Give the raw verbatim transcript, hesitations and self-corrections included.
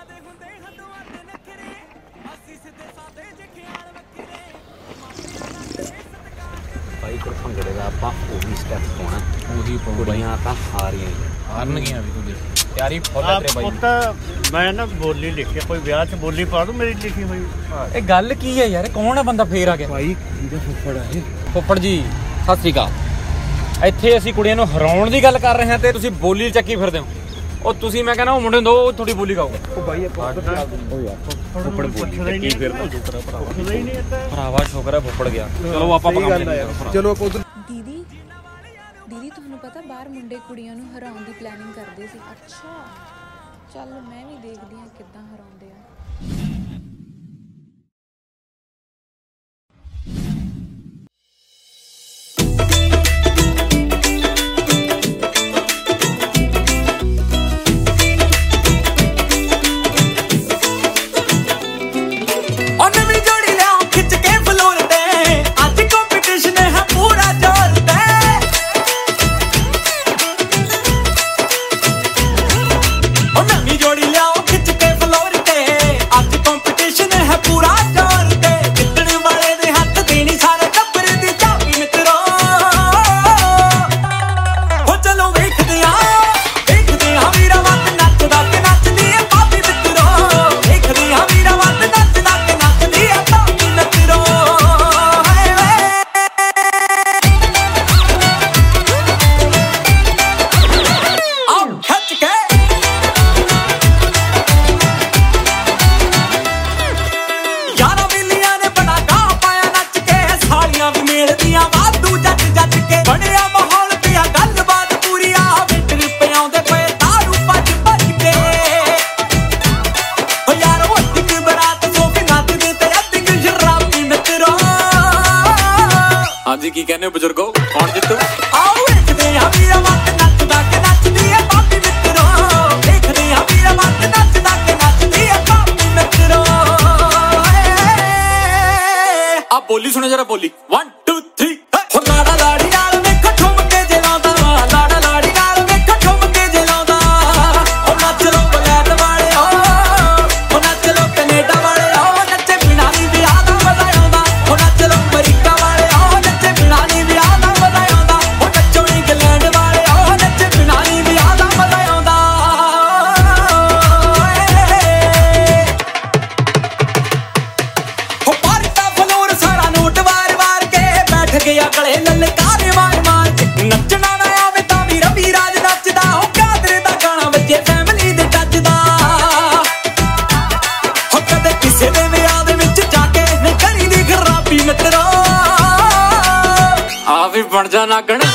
ਭਾਈ ਫਿਰ ਭੰਗੜੇ ਦਾ ਆਪਾਂ ਉਹੀ ਸਟੈਪ ਪਾਉਣਾ, ਉਹੀ ਕੁੜੀਆਂ ਤਾਂ ਹਾਰੀਆਂ ਹਾਰਨਗੀਆਂ ਵੀ। ਤੂੰ ਦੇਖ ਤਿਆਰੀ ਫੁੱਲ ਤੇਰੇ ਬਾਈ। ਪੁੱਤ ਮੈਂ ਨਾ ਬੋਲੀ ਲਿਖੀ, ਕੋਈ ਵਿਆਹ 'ਚ ਬੋਲੀ ਪਾ ਦੂੰ ਮੇਰੀ ਲਿਖੀ ਹੋਈ। ਇਹ ਗੱਲ ਕੀ ਹੈ ਯਾਰ, ਕੌਣ ਹੈ ਬੰਦਾ ਫੇਰ ਆ ਗਿਆ? ਭਾਈ ਇਹਦਾ ਫੁੱਫੜ ਹੈ। ਫੁੱਫੜ ਜੀ ਸਤਿ ਸ਼੍ਰੀ ਅਕਾਲ। ਇੱਥੇ ਅਸੀਂ ਕੁੜੀਆਂ ਨੂੰ ਹਰਾਉਣ ਦੀ ਗੱਲ ਕਰ ਰਹੇ ਹਾਂ ਤੇ ਤੁਸੀਂ ਬੋਲੀ ਚੱਕੀ ਫਿਰਦੇ ਹੋ। ਉਹ ਤੁਸੀਂ ਮੈਂ ਕਹਿੰਦਾ ਉਹ ਮੁੰਡੇ ਨੂੰ ਦੋ ਥੋੜੀ ਬੋਲੀ ਗਾਓ। ਉਹ ਬਾਈ ਆਪਾਂ ਉਹ ਯਾਰ ਫੁੱਫੜ ਬੋਲੀ ਚੱਕੀ ਫਿਰਦਾ ਭਰਾਵਾ। ਸ਼ੁਕਰ ਹੈ ਫੁੱਫੜ ਗਿਆ। ਚਲੋ ਆਪਾਂ ਚਲੋ ਆਪਾਂ ਉਧਰ। ਦੀਦੀ ਦੀਦੀ ਤੁਹਾਨੂੰ ਪਤਾ ਬਾਹਰ ਮੁੰਡੇ ਕੁੜੀਆਂ ਨੂੰ ਹਰਾਉਣ ਦੀ ਪਲੈਨਿੰਗ ਕਰਦੇ ਸੀ। ਅੱਛਾ ਚੱਲ ਮੈਂ ਵੀ ਦੇਖਦੀ ਹਾਂ ਕਿੱਦਾਂ ਹਰਾਉਂਦੇ ਆ। ਕੀ ਕਹਿੰਦੇ ਹੋ ਬਜ਼ੁਰਗੋ, ਕੌਣ ਜਿੱਤੂ? ਆਓ ਵੇਖਦੇ ਆ ਵੀਰਾ ਮੱਤ ਨੱਚਦਾ ਕਿ ਨੱਚਦੀ ਐ ਬਾਪੀ ਮਿੱਤਰੋ। ਵੇਖਦੇ ਆ ਵੀਰਾ ਮੱਤ ਨੱਚਦਾ ਕਿ ਨੱਚਦੀ ਐ ਬਾਪੀ ਮਿੱਤਰੋ। ਆ ਬੋਲੀ ਸੁਣੋ ਜਰਾ ਬੋਲੀ। one two three ਹੋ ਲਾੜਾ ਲਾੜੀ ਨਾਲ ਵੇਖੋ ਠੁਮਕੇ ਜੇ ਲਾਉਂਦਾ ਵਾ। ਲਾੜਾ ਲਾੜੀ ਨਾਲ ਵੇਖੋ ਠੁਮਕੇ ਜੇ ਲਾਉਂਦਾ। ਉਹ ਨੱਚ ਲੋ ਬਲੈਤ ਵਾਲਿਓ, ਉਹ ਨੱਚ ਲੋ ਕੈਨੇਡਾ ਵਾਲਿਓ। ਨੱਚੇ ਬਿਨਾਂ ਨੀ ਵਿਆਹ ਦਾ ਮਜ਼ਾ ਆਉਂਦਾ। ਉਹ ਨੱਚ ਲੋ ਅਮਰੀਕਾ ਵਾਲਿਓ, ਨੱਚੇ ਬਿਨਾਂ ਨੀ ਵਿਆਹ ਦਾ ਮਜ਼ਾ ਆਉਂਦਾ। ਉਹ ਨੱਚੋ ਇੰਗਲੈਂਡ ਵਾਲਿਓ, ਨੱਚੇ ਬਿਨਾਂ ਨੀ ਵਿਆਹ ਦਾ ਮਜ਼ਾ ਆਉਂਦਾ। ਹੋ ਪਾਰਟਾ ਫਲੋਰ ਸਾਰਾ ਨੋਟ ਵਾਰ ਵਾਰ ਕੇ ਬੈਠ ਗਿਆ ਗਲੇ ਲਲਕਾਰੇ ਮਾਰ ਮਾਰ ਕੇ। ਨੱਚਣਾ ਨਾ ਆਵੇ ਤਾਂ ਵੀ ਰਵੀ ਰਾਜ ਨੱਚਦਾ। ਹੋ ਕਾਦਰੇ ਦਾ ਗਾਣਾ ਵੱਜੇ ਫੈਮਿਲੀ ਦੇ ਟੱਚ ਦਾ। ਹੋ ਕਦੇ ਕਿਸੇ ਦੇ ਵਿਆਹ ਦੇ ਵਿੱਚ ਜਾ ਕੇ ਨਹੀਂ ਕਰੀ ਦੀ ਖਰਾਬੀ ਮਿੱਤਰੋ। ਆ ਵੀ ਬਣ ਜਾ ਨਾਗਣ